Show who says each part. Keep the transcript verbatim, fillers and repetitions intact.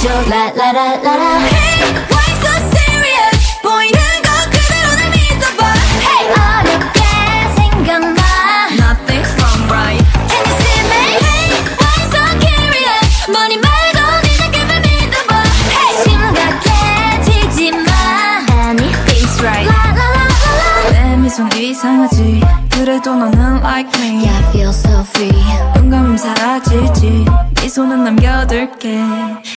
Speaker 1: 해줘 라라라라라.
Speaker 2: Hey, why so serious? 보이는 거 그대로 날 믿어봐.
Speaker 1: Hey, 어렵게 생각마.
Speaker 2: Nothing's wrong, right?
Speaker 1: Can you see me?
Speaker 2: Hey, why so curious? 머리 말고 네 느낌을 믿어봐.
Speaker 1: Hey, 심각해지지 마.
Speaker 2: Anything's right.
Speaker 1: 라라라라라.
Speaker 2: 내 미소는 이상하지. 그래도 너는 like me.
Speaker 1: Yeah, I feel so free.
Speaker 2: 눈 감으면 사라지지. 미소는 남겨둘게.